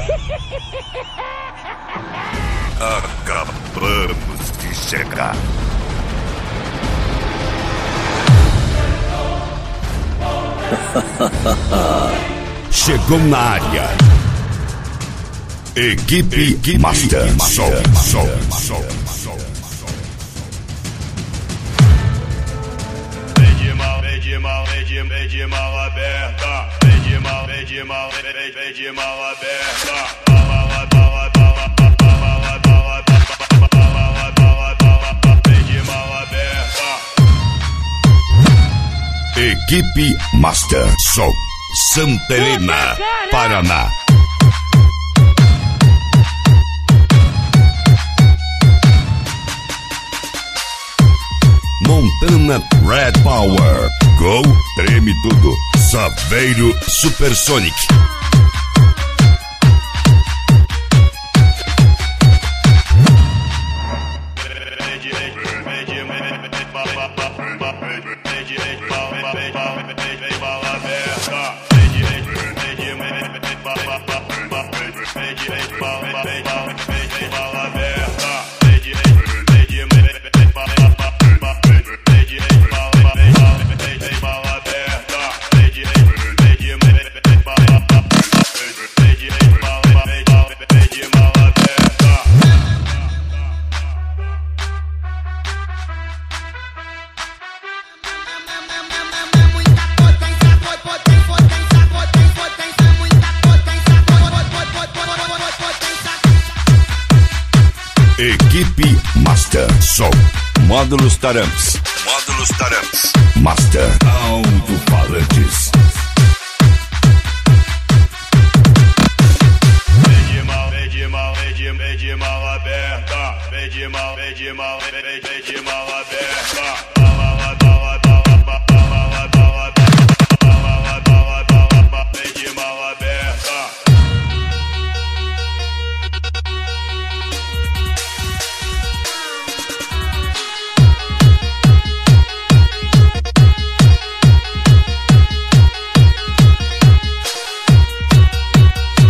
Acabamos de chegar. Chegou na área. Equipe Master Som. Vem de mão aberta, vem de mão aberta. Vem de mão aberta. Equipe Master Som, Santa Helena, Paraná. Montana Red Power, Go, treme tudo. Saveiro Supersonic. Equipe Master Som, módulos Taramps, Master Alto-Falantes. Vem de mão aberta, vem de mão aberta.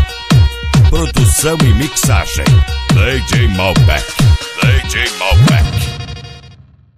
Produção e mixagem, DJ Malbec.